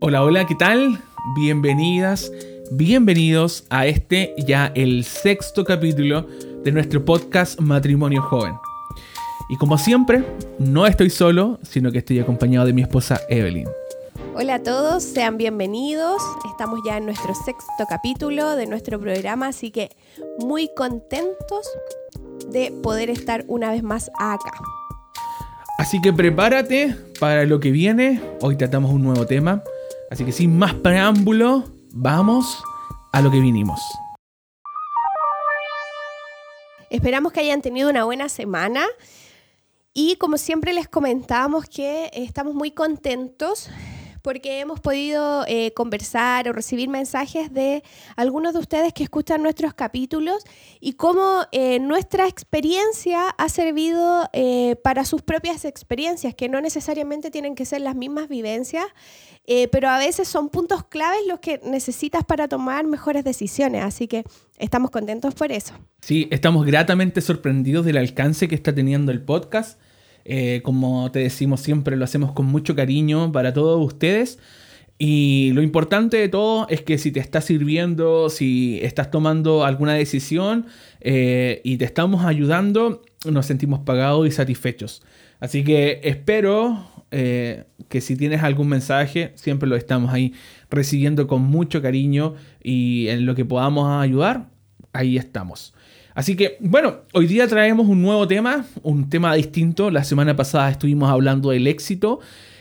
Hola, hola, ¿qué tal? Bienvenidas, bienvenidos a ya el sexto capítulo de nuestro podcast Matrimonio Joven. Y como siempre, no estoy solo, sino que estoy acompañado de mi esposa Evelyn. Hola a todos, sean bienvenidos. Estamos ya en nuestro sexto capítulo de nuestro programa, así que muy contentos de poder estar una vez más acá. Así que prepárate para lo que viene. Hoy tratamos un nuevo tema. Así que sin más preámbulo, vamos a lo que vinimos. Esperamos que hayan tenido una buena semana. Y como siempre les comentábamos que estamos muy contentos porque hemos podido conversar o recibir mensajes de algunos de ustedes que escuchan nuestros capítulos y cómo nuestra experiencia ha servido para sus propias experiencias, que no necesariamente tienen que ser las mismas vivencias, pero a veces son puntos claves los que necesitas para tomar mejores decisiones. Así que estamos contentos por eso. Sí, estamos gratamente sorprendidos del alcance que está teniendo el podcast. Como te decimos siempre, lo hacemos con mucho cariño para todos ustedes. Y lo importante de todo es que si te está sirviendo, si estás tomando alguna decisión y te estamos ayudando, nos sentimos pagados y satisfechos. Así que espero que si tienes algún mensaje, siempre lo estamos ahí recibiendo con mucho cariño y en lo que podamos ayudar, ahí estamos. Así que, bueno, hoy día traemos un nuevo tema, un tema distinto. La semana pasada estuvimos hablando del éxito.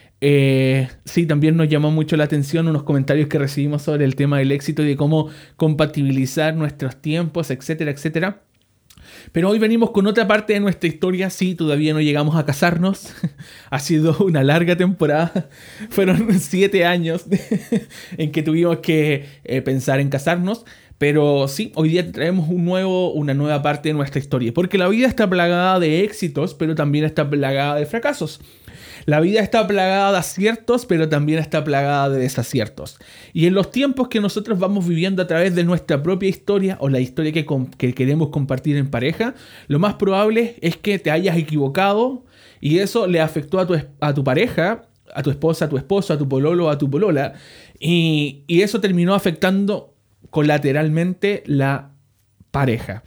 Sí, también nos llamó mucho la atención unos comentarios que recibimos sobre el tema del éxito y de cómo compatibilizar nuestros tiempos, etcétera, etcétera. Pero hoy venimos con otra parte de nuestra historia. Sí, todavía no llegamos a casarnos. Ha sido una larga temporada. Fueron 7 años en que tuvimos que pensar en casarnos. Pero sí, hoy día traemos una nueva parte de nuestra historia. Porque la vida está plagada de éxitos, pero también está plagada de fracasos. La vida está plagada de aciertos, pero también está plagada de desaciertos. Y en los tiempos que nosotros vamos viviendo a través de nuestra propia historia o la historia que queremos compartir en pareja, lo más probable es que te hayas equivocado y eso le afectó a tu pareja, a tu esposa, a tu esposo, a tu pololo, a tu polola. Y eso terminó afectando colateralmente la pareja.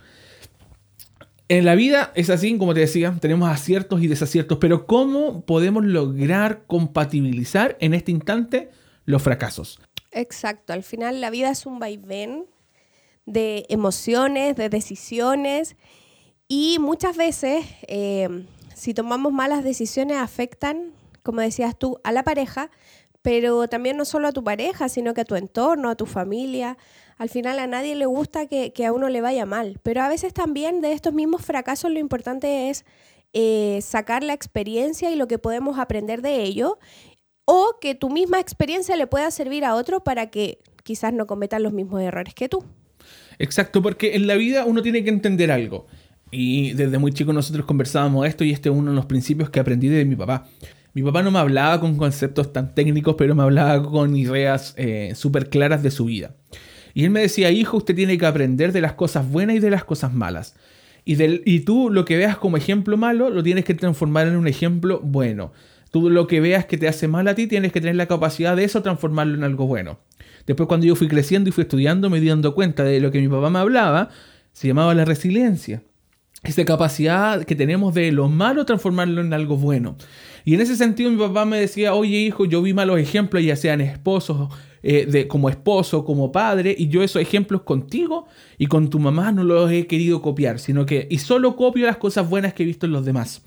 En la vida es así, como te decía, tenemos aciertos y desaciertos, pero ¿cómo podemos lograr compatibilizar en este instante los fracasos? Exacto, al final la vida es un vaivén de emociones, de decisiones y muchas veces si tomamos malas decisiones afectan, como decías tú, a la pareja, pero también no solo a tu pareja, sino que a tu entorno, a tu familia. Al final a nadie le gusta que a uno le vaya mal, pero a veces también de estos mismos fracasos lo importante es sacar la experiencia y lo que podemos aprender de ello, o que tu misma experiencia le pueda servir a otro para que quizás no cometan los mismos errores que tú. Exacto, porque en la vida uno tiene que entender algo. Y desde muy chico nosotros conversábamos esto y este es uno de los principios que aprendí de mi papá. Mi papá no me hablaba con conceptos tan técnicos, pero me hablaba con ideas súper claras de su vida. Y él me decía, hijo, usted tiene que aprender de las cosas buenas y de las cosas malas. Y tú lo que veas como ejemplo malo, lo tienes que transformar en un ejemplo bueno. Tú lo que veas que te hace mal a ti, tienes que tener la capacidad de eso, transformarlo en algo bueno. Después cuando yo fui creciendo y fui estudiando, me di dando cuenta de lo que mi papá me hablaba, se llamaba la resiliencia. Esa capacidad que tenemos de lo malo transformarlo en algo bueno. Y en ese sentido mi papá me decía, oye hijo, yo vi malos ejemplos, ya sean esposos, como esposo, como padre, y yo esos ejemplos contigo y con tu mamá no los he querido copiar, y solo copio las cosas buenas que he visto en los demás.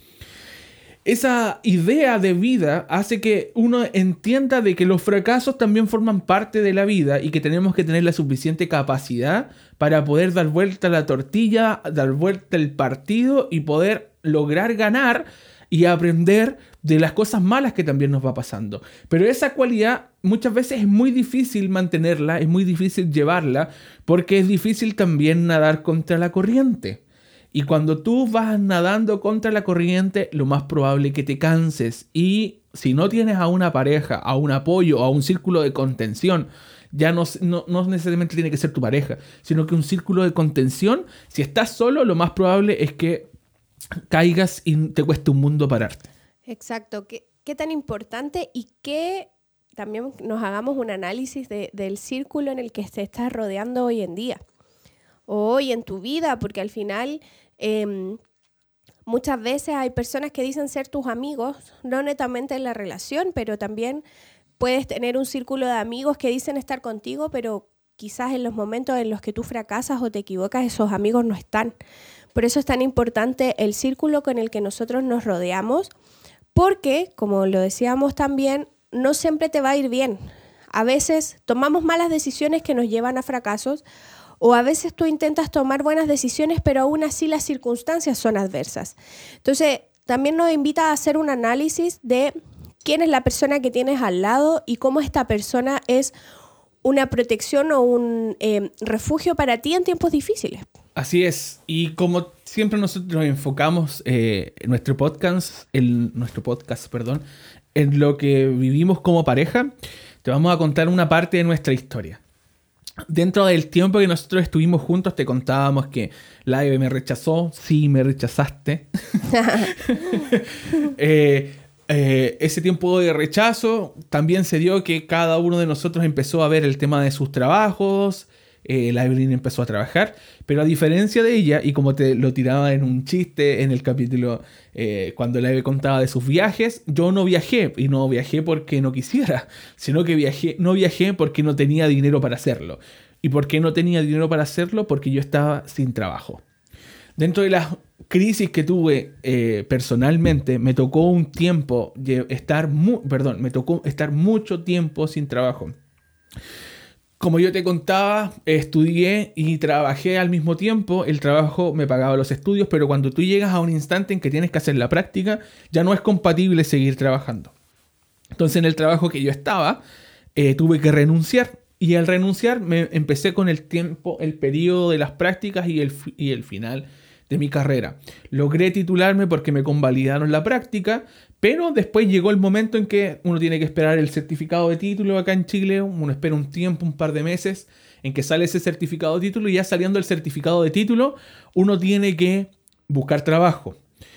Esa idea de vida hace que uno entienda de que los fracasos también forman parte de la vida y que tenemos que tener la suficiente capacidad para poder dar vuelta a la tortilla, dar vuelta el partido y poder lograr ganar y aprender de las cosas malas que también nos va pasando. Pero esa cualidad muchas veces es muy difícil mantenerla, es muy difícil llevarla, porque es difícil también nadar contra la corriente. Y cuando tú vas nadando contra la corriente, lo más probable es que te canses. Y si no tienes a una pareja, a un apoyo, a un círculo de contención, ya no necesariamente tiene que ser tu pareja, sino que un círculo de contención, si estás solo, lo más probable es que caigas y te cueste un mundo pararte. Exacto. ¿Qué tan importante y qué también nos hagamos un análisis del círculo en el que te estás rodeando hoy en día, o hoy en tu vida, porque al final muchas veces hay personas que dicen ser tus amigos, no netamente en la relación, pero también puedes tener un círculo de amigos que dicen estar contigo, pero quizás en los momentos en los que tú fracasas o te equivocas, esos amigos no están. Por eso es tan importante el círculo con el que nosotros nos rodeamos, porque, como lo decíamos también, no siempre te va a ir bien. A veces tomamos malas decisiones que nos llevan a fracasos, o a veces tú intentas tomar buenas decisiones, pero aún así las circunstancias son adversas. Entonces, también nos invita a hacer un análisis de quién es la persona que tienes al lado y cómo esta persona es una protección o un refugio para ti en tiempos difíciles. Así es. Y como siempre nosotros nos enfocamos en nuestro podcast, en lo que vivimos como pareja, te vamos a contar una parte de nuestra historia. Dentro del tiempo que nosotros estuvimos juntos, te contábamos que la Eve me rechazó. Sí, me rechazaste. Ese tiempo de rechazo también se dio que cada uno de nosotros empezó a ver el tema de sus trabajos. La Evelyn empezó a trabajar, pero a diferencia de ella, y como te lo tiraba en un chiste en el capítulo cuando la Eve contaba de sus viajes, yo no viajé, y no viajé porque no quisiera, sino que no viajé porque no tenía dinero para hacerlo. ¿Y por qué no tenía dinero para hacerlo? Porque yo estaba sin trabajo. Dentro de las crisis que tuve personalmente, me tocó estar mucho tiempo sin trabajo. Como yo te contaba, estudié y trabajé al mismo tiempo. El trabajo me pagaba los estudios, pero cuando tú llegas a un instante en que tienes que hacer la práctica, ya no es compatible seguir trabajando. Entonces, en el trabajo que yo estaba, tuve que renunciar. Y al renunciar, me empecé con el periodo de las prácticas y el final de mi carrera. Logré titularme porque me convalidaron la práctica, pero después llegó el momento en que uno tiene que esperar el certificado de título acá en Chile. Uno espera un tiempo, un par de meses, en que sale ese certificado de título, y ya saliendo el certificado de título, uno tiene que buscar trabajo.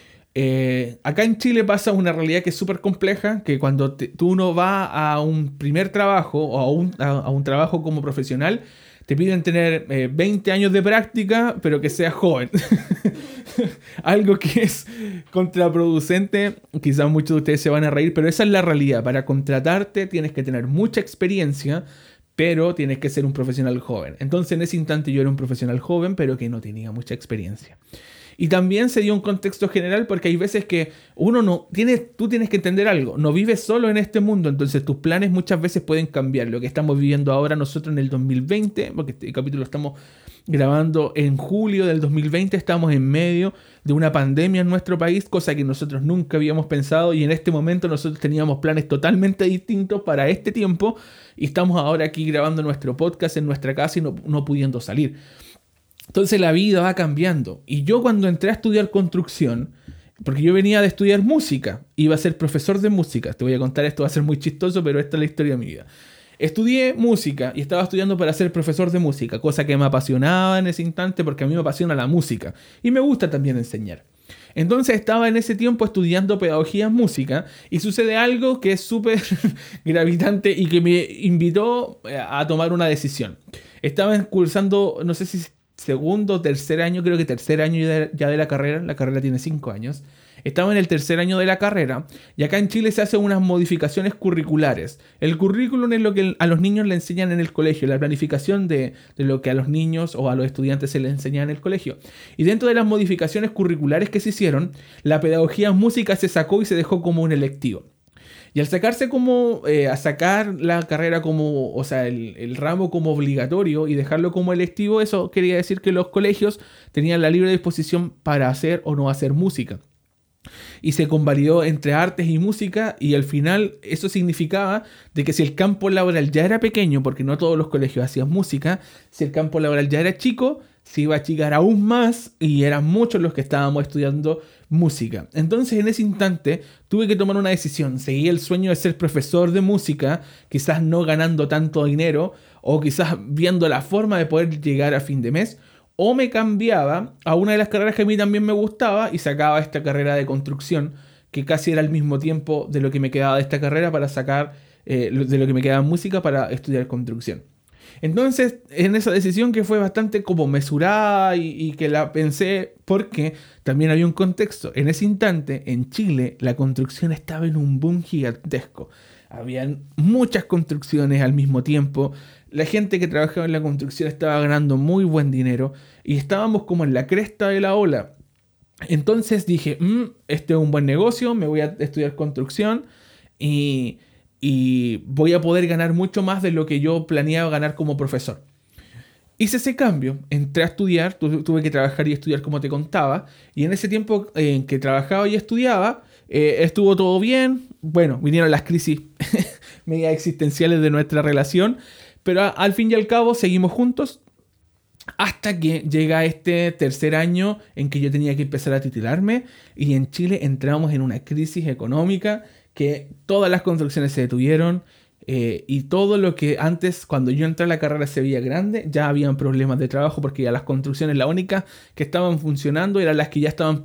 Acá en Chile pasa una realidad que es súper compleja, que cuando uno va a un primer trabajo o a un trabajo como profesional, te piden tener 20 años de práctica, pero que seas joven. Algo que es contraproducente. Quizás muchos de ustedes se van a reír, pero esa es la realidad. Para contratarte tienes que tener mucha experiencia, pero tienes que ser un profesional joven. Entonces, en ese instante yo era un profesional joven, pero que no tenía mucha experiencia. Y también se dio un contexto general, porque hay veces que tú tienes que entender algo, no vives solo en este mundo, entonces tus planes muchas veces pueden cambiar. Lo que estamos viviendo ahora nosotros en el 2020, porque este capítulo lo estamos grabando en julio del 2020, estamos en medio de una pandemia en nuestro país, cosa que nosotros nunca habíamos pensado, y en este momento nosotros teníamos planes totalmente distintos para este tiempo, y estamos ahora aquí grabando nuestro podcast en nuestra casa y no pudiendo salir. Entonces la vida va cambiando. Y yo cuando entré a estudiar construcción, porque yo venía de estudiar música, iba a ser profesor de música. Te voy a contar esto, va a ser muy chistoso, pero esta es la historia de mi vida. Estudié música y estaba estudiando para ser profesor de música, cosa que me apasionaba en ese instante porque a mí me apasiona la música y me gusta también enseñar. Entonces estaba en ese tiempo estudiando pedagogía en música y sucede algo que es súper gravitante y que me invitó a tomar una decisión. Estaba cursando, no sé si segundo o tercer año, creo que tercer año ya de la carrera tiene 5 años. Estaba en el tercer año de la carrera y acá en Chile se hacen unas modificaciones curriculares. El currículum es lo que a los niños le enseñan en el colegio, la planificación de lo que a los niños o a los estudiantes se les enseña en el colegio. Y dentro de las modificaciones curriculares que se hicieron, la pedagogía en música se sacó y se dejó como un electivo. Y al sacarse a sacar la carrera como, o sea, el ramo como obligatorio y dejarlo como electivo, eso quería decir que los colegios tenían la libre disposición para hacer o no hacer música. Y se convalidó entre artes y música, y al final eso significaba de que si el campo laboral ya era pequeño, porque no todos los colegios hacían música, si el campo laboral ya era chico, se iba a achicar aún más y eran muchos los que estábamos estudiando música. Entonces en ese instante tuve que tomar una decisión. Seguí el sueño de ser profesor de música, quizás no ganando tanto dinero o quizás viendo la forma de poder llegar a fin de mes, o me cambiaba a una de las carreras que a mí también me gustaba y sacaba esta carrera de construcción, que casi era al mismo tiempo de lo que me quedaba de esta carrera para sacar de lo que me quedaba en música para estudiar construcción. Entonces, en esa decisión que fue bastante como mesurada y que la pensé porque también había un contexto. En ese instante, en Chile, la construcción estaba en un boom gigantesco. Habían muchas construcciones al mismo tiempo. La gente que trabajaba en la construcción estaba ganando muy buen dinero y estábamos como en la cresta de la ola. Entonces dije, este es un buen negocio, me voy a estudiar construcción y voy a poder ganar mucho más de lo que yo planeaba ganar como profesor. Hice ese cambio, entré a estudiar, tuve que trabajar y estudiar como te contaba, y en ese tiempo en que trabajaba y estudiaba, estuvo todo bien. Bueno, vinieron las crisis media existenciales de nuestra relación, pero al fin y al cabo seguimos juntos hasta que llega este tercer año en que yo tenía que empezar a titularme, y en Chile entramos en una crisis económica que todas las construcciones se detuvieron. Y todo lo que antes, cuando yo entré a la carrera, se veía grande, ya habían problemas de trabajo porque ya las construcciones, las únicas que estaban funcionando eran las que ya estaban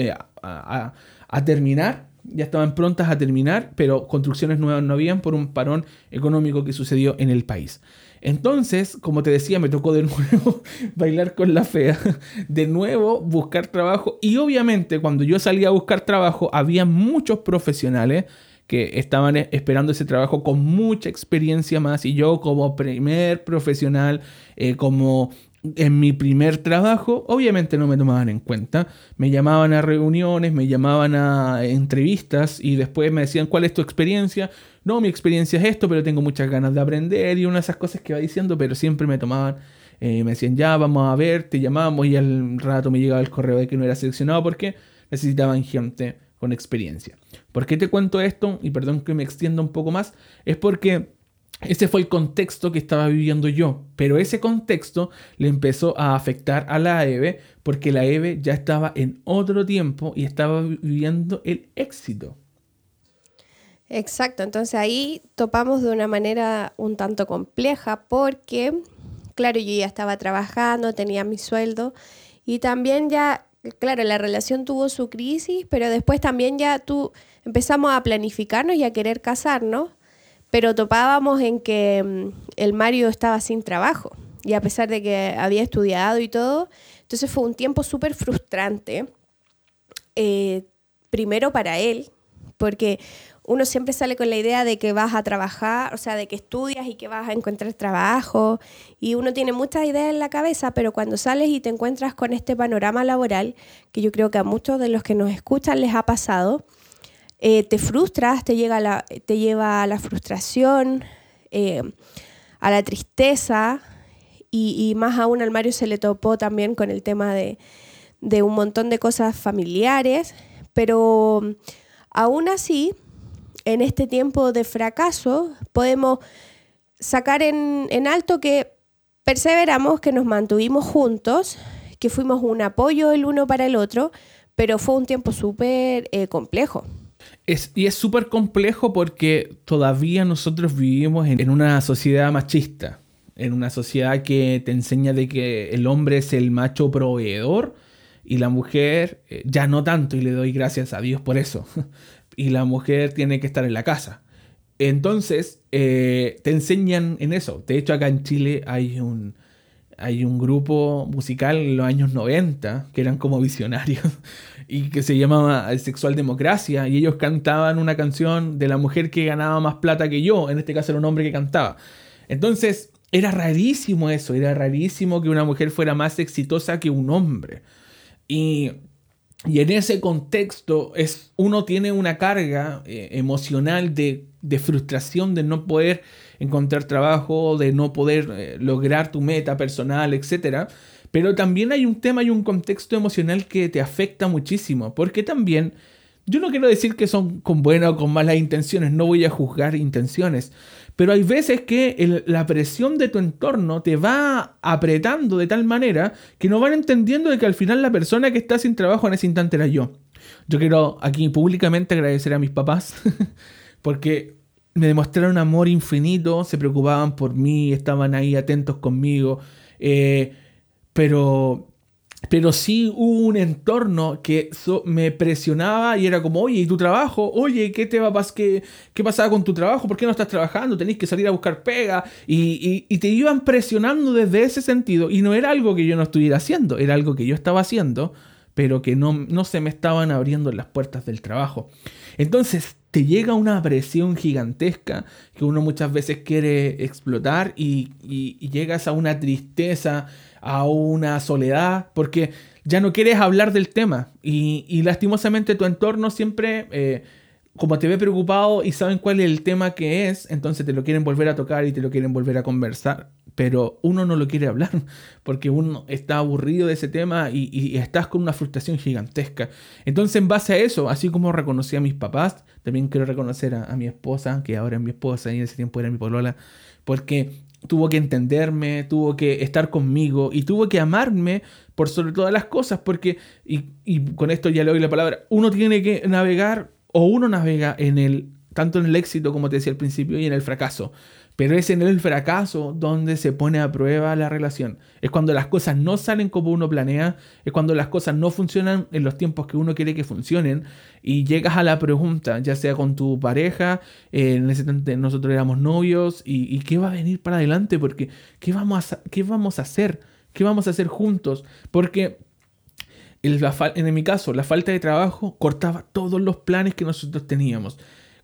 a terminar, ya estaban prontas a terminar, pero construcciones nuevas no habían por un parón económico que sucedió en el país. Entonces, como te decía, me tocó de nuevo bailar con la fea, de nuevo buscar trabajo, y obviamente cuando yo salía a buscar trabajo había muchos profesionales que estaban esperando ese trabajo con mucha experiencia más, y yo como primer profesional, como en mi primer trabajo, obviamente no me tomaban en cuenta. Me llamaban a reuniones, me llamaban a entrevistas y después me decían, ¿cuál es tu experiencia? No, mi experiencia es esto, pero tengo muchas ganas de aprender, y una de esas cosas que va diciendo, pero siempre me tomaban, me decían, ya, vamos a ver, te llamamos, y al rato me llegaba el correo de que no era seleccionado porque necesitaban gente con experiencia. ¿Por qué te cuento esto? Y perdón que me extienda un poco más. Es porque ese fue el contexto que estaba viviendo yo. Pero ese contexto le empezó a afectar a la Eve, porque la Eve ya estaba en otro tiempo y estaba viviendo el éxito. Exacto, entonces ahí topamos de una manera un tanto compleja porque, claro, yo ya estaba trabajando, tenía mi sueldo y también ya, claro, la relación tuvo su crisis, pero después también ya empezamos a planificarnos y a querer casarnos, pero topábamos en que el Mario estaba sin trabajo y a pesar de que había estudiado y todo, entonces fue un tiempo súper frustrante, primero para él, porque uno siempre sale con la idea de que vas a trabajar, o sea, de que estudias y que vas a encontrar trabajo, y uno tiene muchas ideas en la cabeza, pero cuando sales y te encuentras con este panorama laboral, que yo creo que a muchos de los que nos escuchan les ha pasado, te frustras, te lleva a la frustración, a la tristeza, y más aún al Mario se le topó también con el tema de un montón de cosas familiares, pero aún así, en este tiempo de fracaso, podemos sacar en alto que perseveramos, que nos mantuvimos juntos, que fuimos un apoyo el uno para el otro, pero fue un tiempo súper complejo. Y es súper complejo porque todavía nosotros vivimos en una sociedad machista, en una sociedad que te enseña de que el hombre es el macho proveedor y la mujer ya no tanto, y le doy gracias a Dios por eso. Y la mujer tiene que estar en la casa. Entonces, te enseñan en eso. De hecho, acá en Chile hay un grupo musical en los años 90 que eran como visionarios y que se llamaba Sexual Democracia, y ellos cantaban una canción de la mujer que ganaba más plata que yo. En este caso era un hombre que cantaba. Entonces, era rarísimo eso. Era rarísimo que una mujer fuera más exitosa que un hombre. Y en ese contexto uno tiene una carga emocional de frustración de no poder encontrar trabajo, de no poder lograr tu meta personal, etc. Pero también hay un tema y un contexto emocional que te afecta muchísimo. Porque también, yo no quiero decir que son con buenas o con malas intenciones, no voy a juzgar intenciones. Pero hay veces que la presión de tu entorno te va apretando de tal manera que no van entendiendo de que al final la persona que está sin trabajo en ese instante era yo. Yo quiero aquí públicamente agradecer a mis papás porque me demostraron amor infinito, se preocupaban por mí, estaban ahí atentos conmigo. Pero Pero sí hubo un entorno que me presionaba y era como, oye, ¿y tu trabajo? Oye, ¿qué te va a pasar? ¿Qué pasaba con tu trabajo? ¿Por qué no estás trabajando? Tenés que salir a buscar pega. Y te iban presionando desde ese sentido. Y no era algo que yo no estuviera haciendo, era algo que yo estaba haciendo, pero que no se me estaban abriendo las puertas del trabajo. Entonces te llega una presión gigantesca que uno muchas veces quiere explotar y llegas a una tristeza, a una soledad, porque ya no quieres hablar del tema. Y lastimosamente tu entorno siempre, como te ve preocupado y saben cuál es el tema que es, entonces te lo quieren volver a tocar y te lo quieren volver a conversar. Pero uno no lo quiere hablar porque uno está aburrido de ese tema y estás con una frustración gigantesca. Entonces, en base a eso, así como reconocí a mis papás, también quiero reconocer a mi esposa, que ahora es mi esposa y en ese tiempo era mi polola, porque tuvo que entenderme, tuvo que estar conmigo y tuvo que amarme por sobre todas las cosas, porque, y con esto ya le doy la palabra, uno tiene que navegar o uno navega tanto en el éxito, como te decía al principio, y en el fracaso. Pero es en el fracaso donde se pone a prueba la relación. Es cuando las cosas no salen como uno planea, es cuando las cosas no funcionan en los tiempos que uno quiere que funcionen y llegas a la pregunta, ya sea con tu pareja, en ese instante nosotros éramos novios y qué va a venir para adelante, porque qué vamos a hacer, qué vamos a hacer juntos, porque en mi caso la falta de trabajo cortaba todos los planes que nosotros teníamos.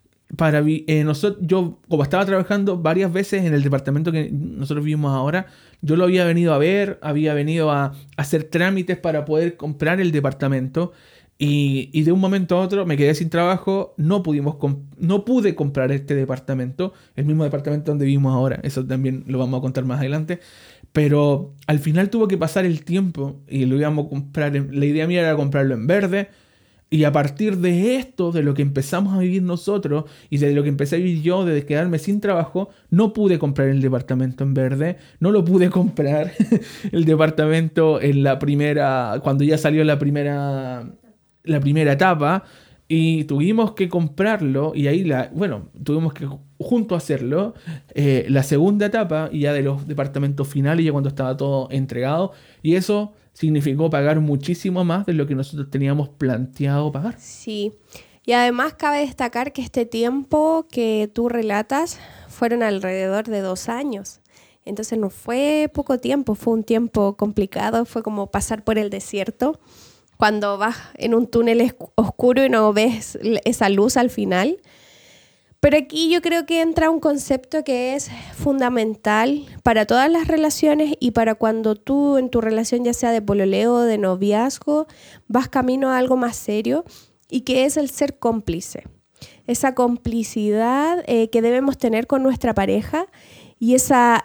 Yo, como estaba trabajando varias veces en el departamento que nosotros vivimos ahora, yo lo había venido a ver, había venido a hacer trámites para poder comprar el departamento y de un momento a otro me quedé sin trabajo, no pude comprar este departamento, el mismo departamento donde vivimos ahora, eso también lo vamos a contar más adelante, pero al final tuvo que pasar el tiempo y lo íbamos a comprar, la idea mía era comprarlo en verde. Y a partir de esto, de lo que empezamos a vivir nosotros y de lo que empecé a vivir yo, de quedarme sin trabajo, no pude comprar el departamento en verde, no lo pude comprar el departamento en cuando ya salió la primera etapa y tuvimos que comprarlo y ahí, tuvimos que junto a hacerlo, la segunda etapa y ya de los departamentos finales, ya cuando estaba todo entregado y eso significó pagar muchísimo más de lo que nosotros teníamos planteado pagar. Sí, y además cabe destacar que este tiempo que tú relatas fueron alrededor de 2 años. Entonces no fue poco tiempo, fue un tiempo complicado, fue como pasar por el desierto, cuando vas en un túnel oscuro y no ves esa luz al final. Pero aquí yo creo que entra un concepto que es fundamental para todas las relaciones y para cuando tú en tu relación, ya sea de pololeo o de noviazgo, vas camino a algo más serio y que es el ser cómplice. Esa complicidad que debemos tener con nuestra pareja y esa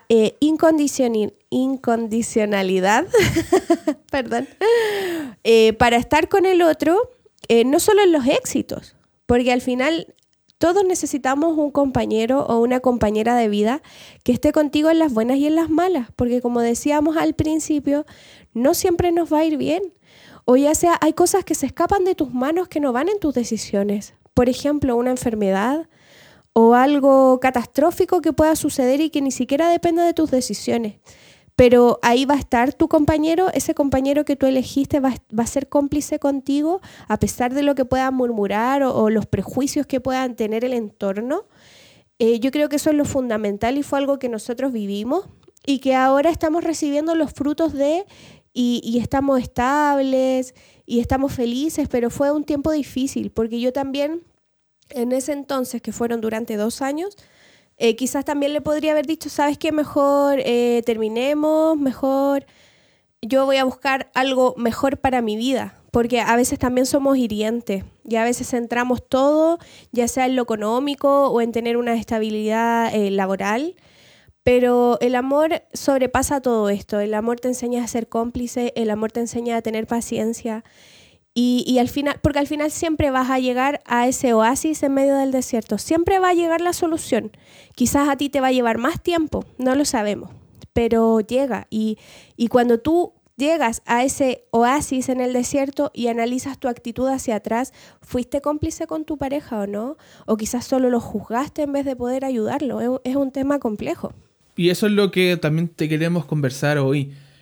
incondicionalidad perdón, para estar con el otro, no solo en los éxitos, porque al final todos necesitamos un compañero o una compañera de vida que esté contigo en las buenas y en las malas, porque como decíamos al principio, no siempre nos va a ir bien. O ya sea, hay cosas que se escapan de tus manos que no van en tus decisiones. Por ejemplo, una enfermedad o algo catastrófico que pueda suceder y que ni siquiera dependa de tus decisiones. Pero ahí va a estar tu compañero, ese compañero que tú elegiste va a ser cómplice contigo a pesar de lo que puedan murmurar o los prejuicios que puedan tener el entorno. Yo creo que eso es lo fundamental y fue algo que nosotros vivimos y que ahora estamos recibiendo los frutos y estamos estables y estamos felices, pero fue un tiempo difícil porque yo también en ese entonces, que fueron durante 2 años, quizás también le podría haber dicho, ¿sabes qué? Mejor terminemos, mejor yo voy a buscar algo mejor para mi vida, porque a veces también somos hirientes y a veces centramos todo, ya sea en lo económico o en tener una estabilidad laboral, pero el amor sobrepasa todo esto, el amor te enseña a ser cómplice, el amor te enseña a tener paciencia. Y al final, porque al final siempre vas a llegar a ese oasis en medio del desierto, siempre va a llegar la solución. Quizás a ti te va a llevar más tiempo, no lo sabemos, pero llega. Y cuando tú llegas a ese oasis en el desierto y analizas tu actitud hacia atrás, ¿fuiste cómplice con tu pareja o no? O quizás solo lo juzgaste en vez de poder ayudarlo. Es un tema complejo. Y eso es lo que también te queremos conversar hoy.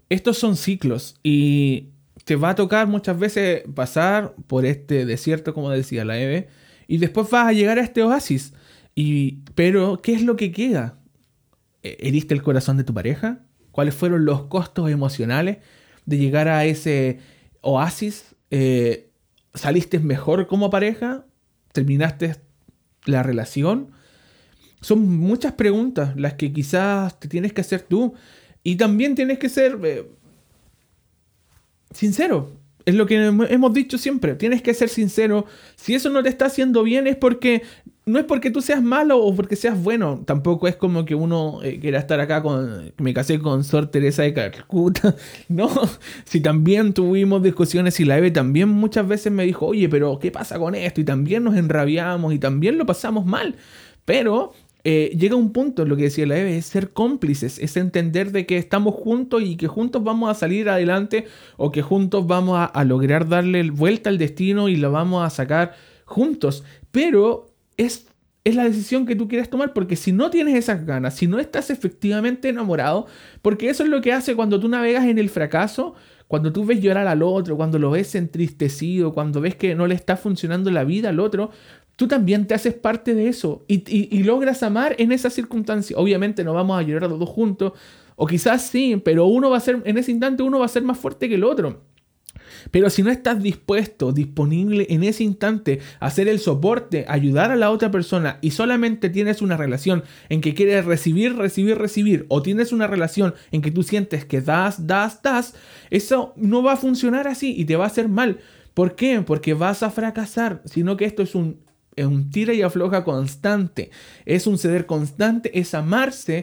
estos son ciclos y te va a tocar muchas veces pasar por este desierto, como decía la Eve, y después vas a llegar a este oasis. Pero, ¿qué es lo que queda? ¿Heriste el corazón de tu pareja? ¿Cuáles fueron los costos emocionales de llegar a ese oasis? ¿Saliste mejor como pareja? ¿Terminaste la relación? Son muchas preguntas las que quizás te tienes que hacer tú. Y también tienes que ser sincero. Es lo que hemos dicho siempre. Tienes que ser sincero. Si eso no te está haciendo bien es porque... No es porque tú seas malo o porque seas bueno. Tampoco es como que uno quiera estar acá con... Me casé con Sor Teresa de Calcuta. No. Si también tuvimos discusiones y la Eve también muchas veces me dijo, oye, pero ¿qué pasa con esto? Y también nos enrabiamos y también lo pasamos mal. Pero... llega un punto, lo que decía la Eve, es ser cómplices, es entender de que estamos juntos y que juntos vamos a salir adelante o que juntos vamos a lograr darle vuelta al destino y lo vamos a sacar juntos. Pero es la decisión que tú quieres tomar, porque si no tienes esas ganas, si no estás efectivamente enamorado, porque eso es lo que hace cuando tú navegas en el fracaso, cuando tú ves llorar al otro, cuando lo ves entristecido, cuando ves que no le está funcionando la vida al otro, tú también te haces parte de eso y logras amar en esa circunstancia. Obviamente no vamos a llorar los dos juntos, o quizás sí, pero uno va a ser, en ese instante uno va a ser más fuerte que el otro. Pero si no estás dispuesto, disponible en ese instante a hacer el soporte, ayudar a la otra persona y solamente tienes una relación en que quieres recibir, o tienes una relación en que tú sientes que das, eso no va a funcionar así y te va a hacer mal. ¿Por qué? Porque vas a fracasar, sino que esto es un tira y afloja constante, es un ceder constante, es amarse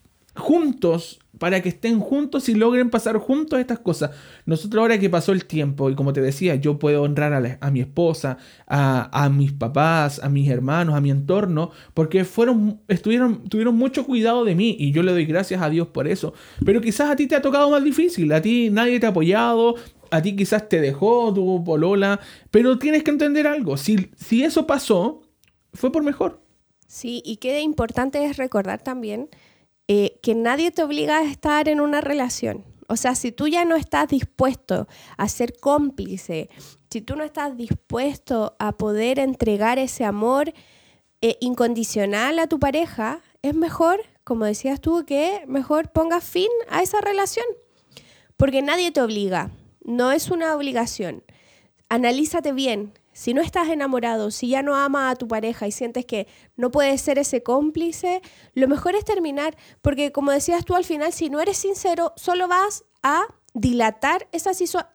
juntos para que estén juntos y logren pasar juntos estas cosas. Nosotros ahora que pasó el tiempo y como te decía, yo puedo honrar a mi esposa, a mis papás, a mis hermanos, a mi entorno, porque tuvieron mucho cuidado de mí y yo le doy gracias a Dios por eso. Pero quizás a ti te ha tocado más difícil, a ti nadie te ha apoyado, a ti quizás te dejó tu polola, pero tienes que entender algo, si eso pasó, fue por mejor. Sí, y qué importante es recordar también que nadie te obliga a estar en una relación. O sea, si tú ya no estás dispuesto a ser cómplice, si tú no estás dispuesto a poder entregar ese amor incondicional a tu pareja, es mejor, como decías tú, que mejor pongas fin a esa relación. Porque nadie te obliga, no es una obligación. Analízate bien. Si no estás enamorado, si ya no amas a tu pareja y sientes que no puedes ser ese cómplice, lo mejor es terminar, porque como decías tú al final, si no eres sincero, solo vas a dilatar esa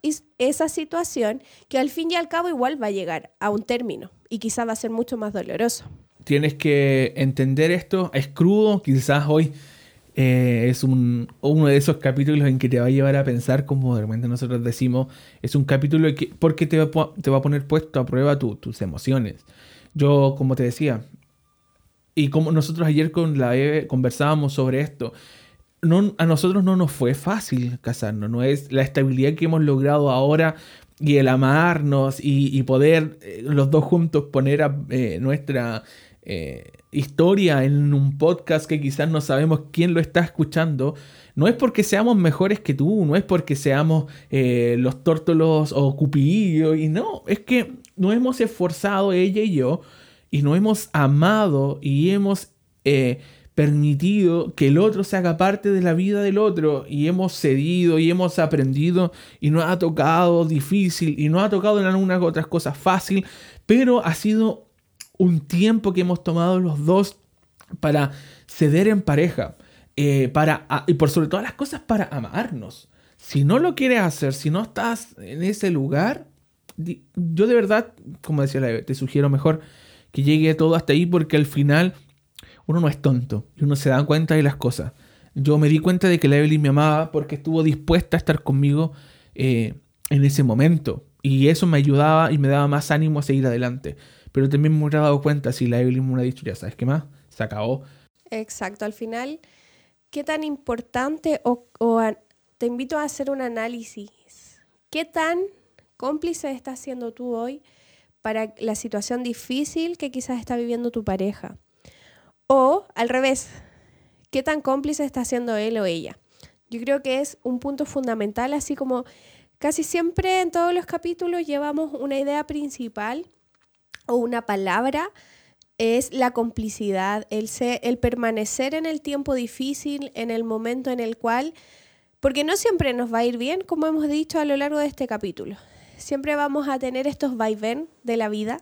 situación que al fin y al cabo igual va a llegar a un término y quizás va a ser mucho más doloroso. Tienes que entender esto, es crudo, quizás hoy es uno de esos capítulos en que te va a llevar a pensar, como de repente nosotros decimos, es un capítulo porque te va a poner puesto a prueba tus emociones. Yo, como te decía, y como nosotros ayer con la Eve conversábamos sobre esto, a nosotros no nos fue fácil casarnos, no es la estabilidad que hemos logrado ahora y el amarnos y poder los dos juntos poner nuestra historia en un podcast que quizás no sabemos quién lo está escuchando. No es porque seamos mejores que tú, no es porque seamos los tórtolos o Cupidillo, y no, es que nos hemos esforzado ella y yo y nos hemos amado y hemos permitido que el otro se haga parte de la vida del otro y hemos cedido y hemos aprendido y nos ha tocado difícil y nos ha tocado en algunas otras cosas fácil, pero ha sido un tiempo que hemos tomado los dos para ceder en pareja, y por sobre todas las cosas para amarnos. Si no lo quieres hacer, si no estás en ese lugar, yo de verdad, como decía la Eve, te sugiero mejor que llegue todo hasta ahí, porque al final uno no es tonto y uno se da cuenta de las cosas. Yo me di cuenta de que la Evelyn me amaba porque estuvo dispuesta a estar conmigo en ese momento, y eso me ayudaba y me daba más ánimo a seguir adelante. Pero también me hubiera dado cuenta si la Evelyn me hubiera dicho, ya sabes qué más, se acabó. Exacto, al final, ¿qué tan importante te invito a hacer un análisis? ¿Qué tan cómplice estás siendo tú hoy para la situación difícil que quizás está viviendo tu pareja? O al revés, ¿qué tan cómplice está siendo él o ella? Yo creo que es un punto fundamental, así como casi siempre en todos los capítulos llevamos una idea principal o una palabra, es la complicidad, el permanecer en el tiempo difícil, en el momento en el cual, porque no siempre nos va a ir bien, como hemos dicho a lo largo de este capítulo. Siempre vamos a tener estos vaivén de la vida,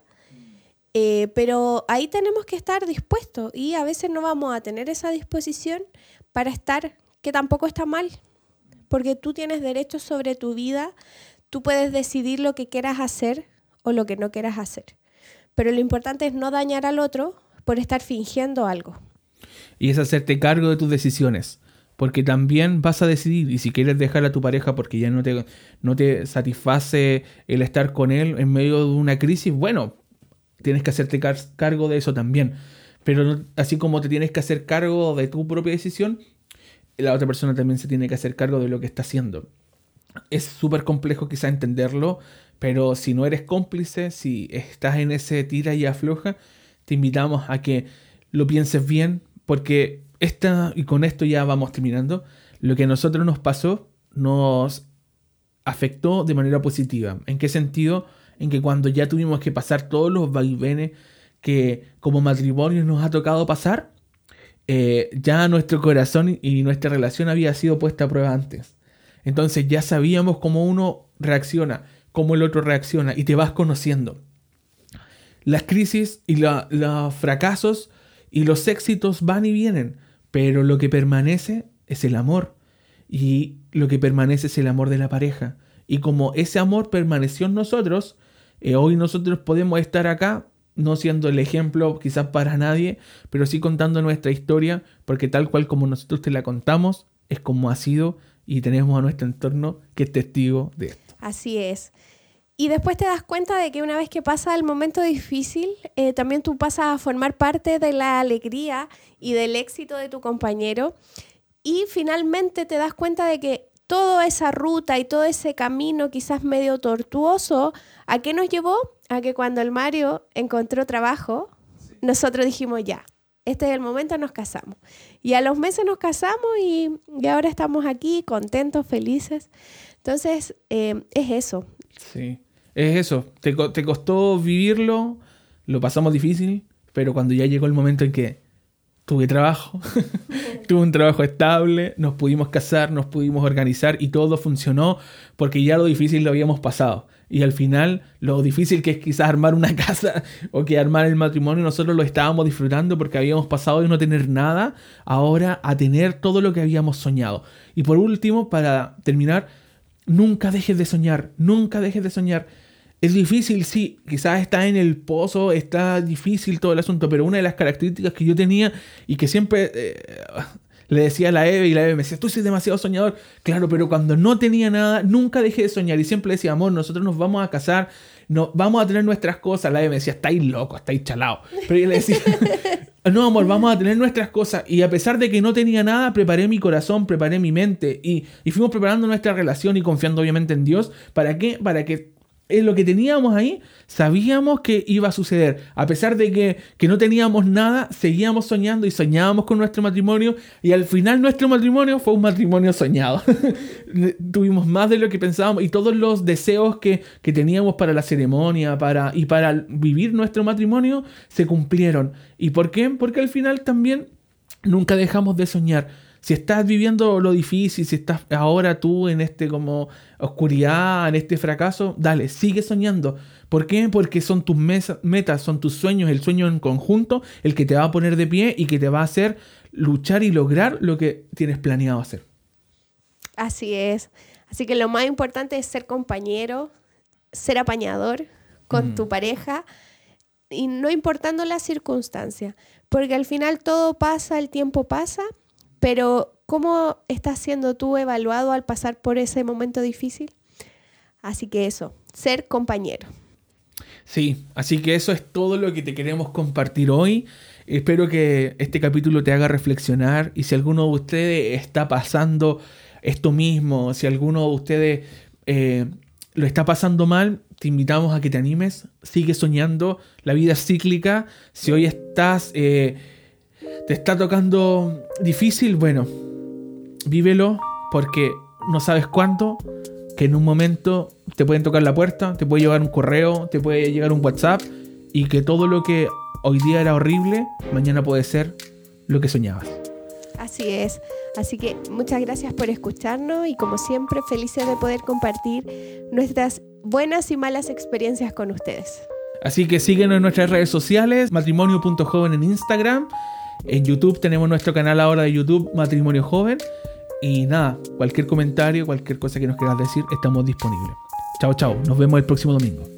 pero ahí tenemos que estar dispuestos y a veces no vamos a tener esa disposición para estar, que tampoco está mal, porque tú tienes derechos sobre tu vida, tú puedes decidir lo que quieras hacer o lo que no quieras hacer. Pero lo importante es no dañar al otro por estar fingiendo algo. Y es hacerte cargo de tus decisiones. Porque también vas a decidir, y si quieres dejar a tu pareja porque ya no te satisface el estar con él en medio de una crisis, bueno, tienes que hacerte cargo de eso también. Pero así como te tienes que hacer cargo de tu propia decisión, la otra persona también se tiene que hacer cargo de lo que está haciendo. Es súper complejo quizá entenderlo, pero si no eres cómplice, si estás en ese tira y afloja, te invitamos a que lo pienses bien, porque y con esto ya vamos terminando, lo que a nosotros nos pasó nos afectó de manera positiva. ¿En qué sentido? En que cuando ya tuvimos que pasar todos los vaivenes que como matrimonio nos ha tocado pasar, ya nuestro corazón y nuestra relación había sido puesta a prueba antes. Entonces ya sabíamos cómo uno reacciona, cómo el otro reacciona, y te vas conociendo. Las crisis y los fracasos y los éxitos van y vienen, pero lo que permanece es el amor. Y lo que permanece es el amor de la pareja. Y como ese amor permaneció en nosotros, hoy nosotros podemos estar acá, no siendo el ejemplo quizás para nadie, pero sí contando nuestra historia, porque tal cual como nosotros te la contamos, es como ha sido, y tenemos a nuestro entorno que es testigo de esto. Así es. Y después te das cuenta de que una vez que pasa el momento difícil, también tú pasas a formar parte de la alegría y del éxito de tu compañero. Y finalmente te das cuenta de que toda esa ruta y todo ese camino quizás medio tortuoso, ¿a qué nos llevó? A que cuando el Mario encontró trabajo, nosotros dijimos ya, este es el momento, nos casamos. Y a los meses nos casamos y ahora estamos aquí contentos, felices. Entonces, es eso. Sí, es eso. Te costó vivirlo, lo pasamos difícil, pero cuando ya llegó el momento en que tuve trabajo, tuve un trabajo estable, nos pudimos casar, nos pudimos organizar y todo funcionó porque ya lo difícil lo habíamos pasado. Y al final, lo difícil que es quizás armar una casa o que armar el matrimonio, nosotros lo estábamos disfrutando porque habíamos pasado de no tener nada ahora a tener todo lo que habíamos soñado. Y por último, para terminar, nunca dejes de soñar, nunca dejes de soñar. Es difícil, sí, quizás está en el pozo, está difícil todo el asunto, pero una de las características que yo tenía y que siempre le decía a la Eve, y la Eve me decía, tú eres demasiado soñador. Claro, pero cuando no tenía nada, nunca dejé de soñar y siempre decía, amor, nosotros nos vamos a casar, vamos a tener nuestras cosas. La Eve me decía, estáis loco, estáis chalado. Pero yo le decía, no, amor, vamos a tener nuestras cosas. Y a pesar de que no tenía nada, preparé mi corazón, preparé mi mente y fuimos preparando nuestra relación y confiando obviamente en Dios. ¿Para qué? Para que en lo que teníamos ahí, sabíamos que iba a suceder. A pesar de que no teníamos nada, seguíamos soñando y soñábamos con nuestro matrimonio. Y al final nuestro matrimonio fue un matrimonio soñado. Tuvimos más de lo que pensábamos y todos los deseos que teníamos para la ceremonia y para vivir nuestro matrimonio se cumplieron. ¿Y por qué? Porque al final también nunca dejamos de soñar. Si estás viviendo lo difícil, si estás ahora tú en como oscuridad, en este fracaso, dale, sigue soñando. ¿Por qué? Porque son tus metas, son tus sueños, el sueño en conjunto, el que te va a poner de pie y que te va a hacer luchar y lograr lo que tienes planeado hacer. Así es. Así que lo más importante es ser compañero, ser apañador con tu pareja y no importando las circunstancias. Porque al final todo pasa, el tiempo pasa. Pero, ¿cómo estás siendo tú evaluado al pasar por ese momento difícil? Así que eso, ser compañero. Sí, así que eso es todo lo que te queremos compartir hoy. Espero que este capítulo te haga reflexionar y si alguno de ustedes está pasando esto mismo, si alguno de ustedes lo está pasando mal, te invitamos a que te animes, sigue soñando, la vida es cíclica. Si hoy te está tocando difícil, bueno, vívelo, porque no sabes cuándo, que en un momento te pueden tocar la puerta, te puede llegar un correo, te puede llegar un WhatsApp, y que todo lo que hoy día era horrible, mañana puede ser lo que soñabas. Así es. Así que muchas gracias por escucharnos y como siempre felices de poder compartir nuestras buenas y malas experiencias con ustedes. Así que síguenos en nuestras redes sociales, matrimonio.joven en Instagram. En YouTube tenemos nuestro canal ahora de YouTube, Matrimonio Joven. Y nada, cualquier comentario, cualquier cosa que nos quieras decir, estamos disponibles. Chao, chao. Nos vemos el próximo domingo.